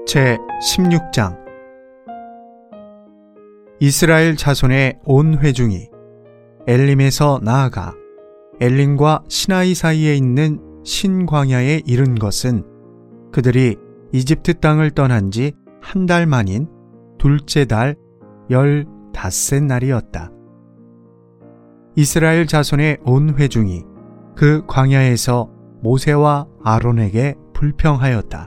제 16장. 이스라엘 자손의 온 회중이 엘림에서 나아가 엘림과 시나이 사이에 있는 신광야에 이른 것은 그들이 이집트 땅을 떠난 지 한 달 만인 둘째 달 15째 날이었다. 이스라엘 자손의 온 회중이 그 광야에서 모세와 아론에게 불평하였다.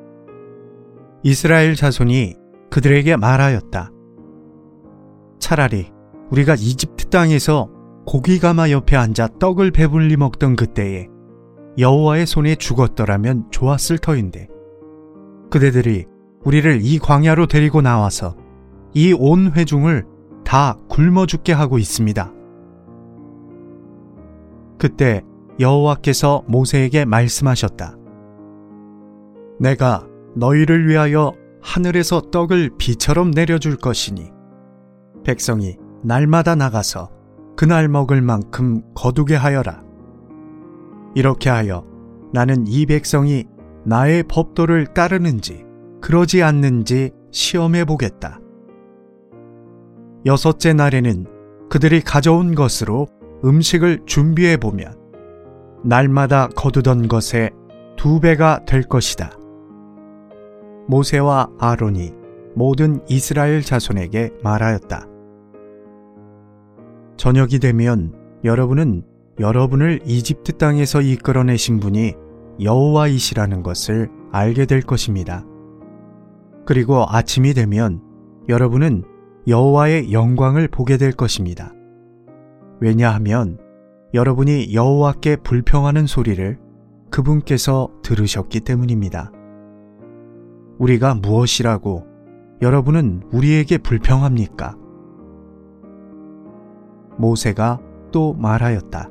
이스라엘 자손이 그들에게 말하였다. 차라리 우리가 이집트 땅에서 고기가마 옆에 앉아 떡을 배불리 먹던 그때에 여호와의 손에 죽었더라면 좋았을 터인데 그대들이 우리를 이 광야로 데리고 나와서 이 온 회중을 다 굶어 죽게 하고 있습니다. 그때 여호와께서 모세에게 말씀하셨다. 내가 너희를 위하여 하늘에서 떡을 비처럼 내려줄 것이니 백성이 날마다 나가서 그날 먹을 만큼 거두게 하여라. 이렇게 하여 나는 이 백성이 나의 법도를 따르는지 그러지 않는지 시험해 보겠다. 6째 날에는 그들이 가져온 것으로 음식을 준비해 보면 날마다 거두던 것의 2배가 될 것이다. 모세와 아론이 모든 이스라엘 자손에게 말하였다. 저녁이 되면 여러분은 여러분을 이집트 땅에서 이끌어내신 분이 여호와이시라는 것을 알게 될 것입니다. 그리고 아침이 되면 여러분은 여호와의 영광을 보게 될 것입니다. 왜냐하면 여러분이 여호와께 불평하는 소리를 그분께서 들으셨기 때문입니다. 우리가 무엇이라고 여러분은 우리에게 불평합니까? 모세가 또 말하였다.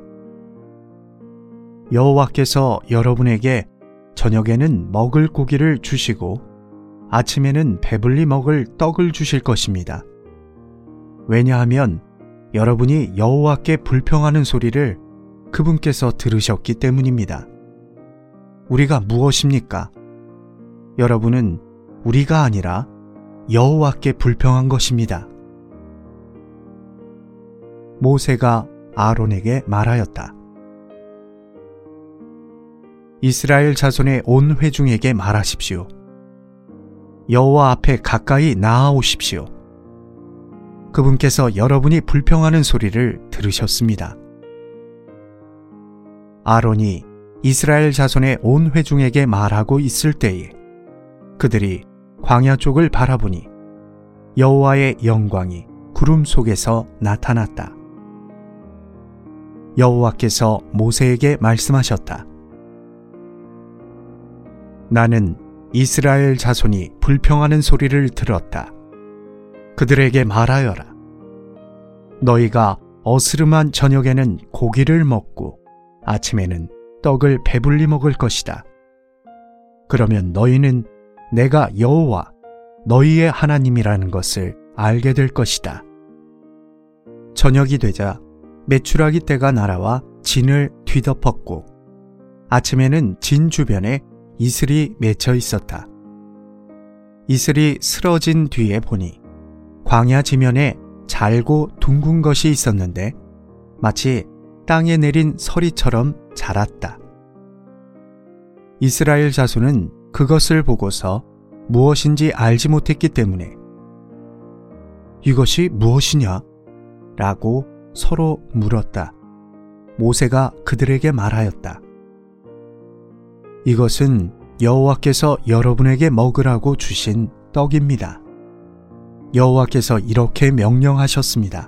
여호와께서 여러분에게 저녁에는 먹을 고기를 주시고 아침에는 배불리 먹을 떡을 주실 것입니다. 왜냐하면 여러분이 여호와께 불평하는 소리를 그분께서 들으셨기 때문입니다. 우리가 무엇입니까? 여러분은 우리가 아니라 여호와께 불평한 것입니다. 모세가 아론에게 말하였다. 이스라엘 자손의 온 회중에게 말하십시오. 여호와 앞에 가까이 나아오십시오. 그분께서 여러분이 불평하는 소리를 들으셨습니다. 아론이 이스라엘 자손의 온 회중에게 말하고 있을 때에 그들이 광야 쪽을 바라보니 여호와의 영광이 구름 속에서 나타났다. 여호와께서 모세에게 말씀하셨다. 나는 이스라엘 자손이 불평하는 소리를 들었다. 그들에게 말하여라. 너희가 어스름한 저녁에는 고기를 먹고 아침에는 떡을 배불리 먹을 것이다. 그러면 너희는 내가 여호와 너희의 하나님이라는 것을 알게 될 것이다. 저녁이 되자 메추라기 떼가 날아와 진을 뒤덮었고 아침에는 진 주변에 이슬이 맺혀 있었다. 이슬이 쓰러진 뒤에 보니 광야 지면에 잘고 둥근 것이 있었는데 마치 땅에 내린 서리처럼 자랐다. 이스라엘 자손은 그것을 보고서 무엇인지 알지 못했기 때문에 이것이 무엇이냐? 라고 서로 물었다. 모세가 그들에게 말하였다. 이것은 여호와께서 여러분에게 먹으라고 주신 떡입니다. 여호와께서 이렇게 명령하셨습니다.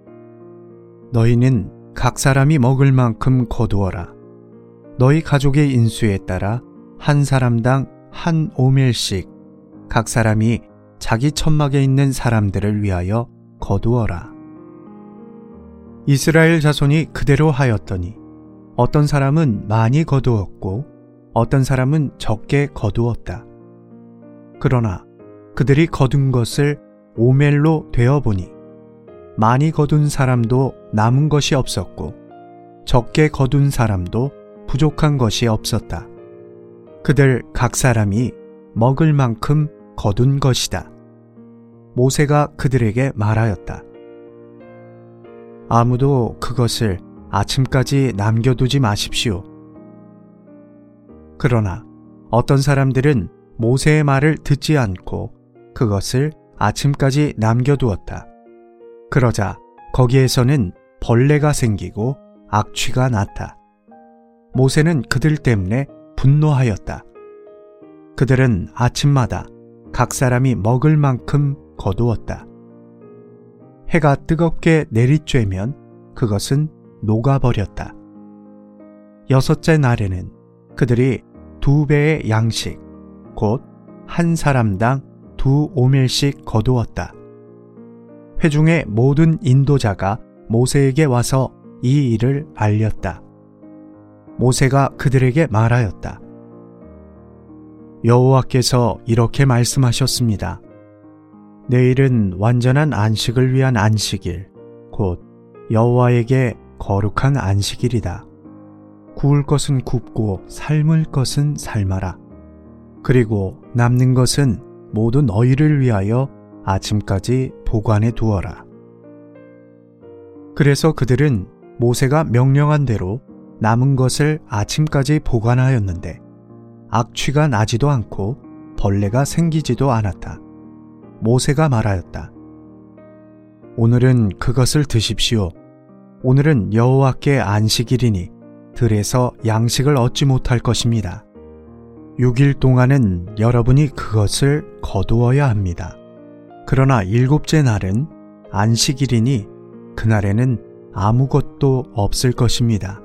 너희는 각 사람이 먹을 만큼 거두어라. 너희 가족의 인수에 따라 한 사람당 한 오멜씩 각 사람이 자기 천막에 있는 사람들을 위하여 거두어라. 이스라엘 자손이 그대로 하였더니 어떤 사람은 많이 거두었고 어떤 사람은 적게 거두었다. 그러나 그들이 거둔 것을 오멜로 되어보니 많이 거둔 사람도 남은 것이 없었고 적게 거둔 사람도 부족한 것이 없었다. 그들 각 사람이 먹을 만큼 거둔 것이다. 모세가 그들에게 말하였다. 아무도 그것을 아침까지 남겨두지 마십시오. 그러나 어떤 사람들은 모세의 말을 듣지 않고 그것을 아침까지 남겨두었다. 그러자 거기에서는 벌레가 생기고 악취가 났다. 모세는 그들 때문에 분노하였다. 그들은 아침마다 각 사람이 먹을 만큼 거두었다. 해가 뜨겁게 내리쬐면 그것은 녹아버렸다. 여섯째 날에는 그들이 2배의 양식, 곧 한 사람당 2오멜씩 거두었다. 회중의 모든 인도자가 모세에게 와서 이 일을 알렸다. 모세가 그들에게 말하였다. 여호와께서 이렇게 말씀하셨습니다. 내일은 완전한 안식을 위한 안식일, 곧 여호와에게 거룩한 안식일이다. 구울 것은 굽고 삶을 것은 삶아라. 그리고 남는 것은 모두 너희를 위하여 아침까지 보관해 두어라. 그래서 그들은 모세가 명령한 대로 남은 것을 아침까지 보관하였는데 악취가 나지도 않고 벌레가 생기지도 않았다. 모세가 말하였다. 오늘은 그것을 드십시오. 오늘은 여호와께 안식일이니 들에서 양식을 얻지 못할 것입니다. 6일 동안은 여러분이 그것을 거두어야 합니다. 그러나 7째 날은 안식일이니 그날에는 아무것도 없을 것입니다.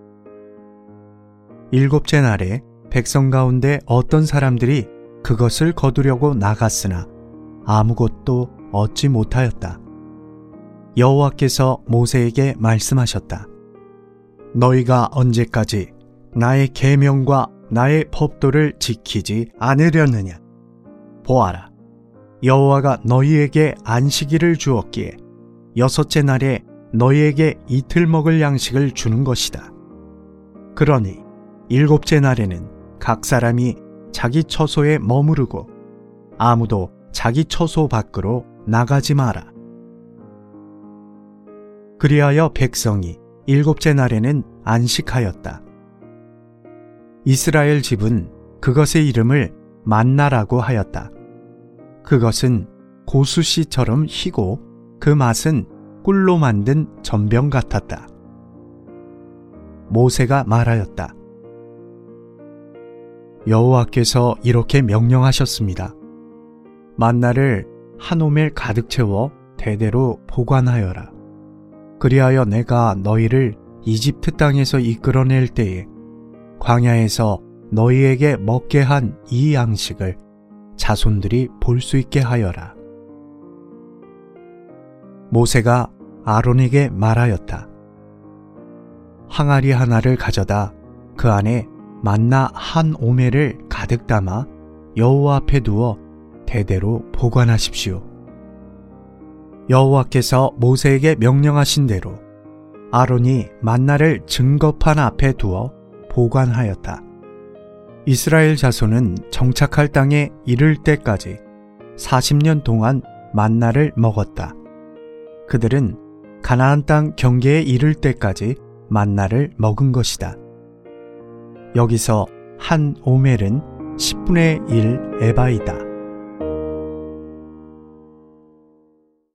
7째 날에 백성 가운데 어떤 사람들이 그것을 거두려고 나갔으나 아무것도 얻지 못하였다. 여호와께서 모세에게 말씀하셨다. 너희가 언제까지 나의 계명과 나의 법도를 지키지 않으려느냐? 보아라, 여호와가 너희에게 안식일을 주었기에 6째 날에 너희에게 이틀 먹을 양식을 주는 것이다. 그러니 7째 날에는 각 사람이 자기 처소에 머무르고 아무도 자기 처소 밖으로 나가지 마라. 그리하여 백성이 7째 날에는 안식하였다. 이스라엘 집은 그것의 이름을 만나라고 하였다. 그것은 고수씨처럼 희고 그 맛은 꿀로 만든 전병 같았다. 모세가 말하였다. 여호와께서 이렇게 명령하셨습니다. 만나를 한 오멜 가득 채워 대대로 보관하여라. 그리하여 내가 너희를 이집트 땅에서 이끌어낼 때에 광야에서 너희에게 먹게 한 이 양식을 자손들이 볼 수 있게 하여라. 모세가 아론에게 말하였다. 항아리 하나를 가져다 그 안에 만나 한 오멜을 가득 담아 여호와 앞에 두어 대대로 보관하십시오. 여호와께서 모세에게 명령하신 대로 아론이 만나를 증거판 앞에 두어 보관하였다. 이스라엘 자손은 정착할 땅에 이를 때까지 40년 동안 만나를 먹었다. 그들은 가나안 땅 경계에 이를 때까지 만나를 먹은 것이다. 여기서 한 오멜은 10분의 1 에바이다.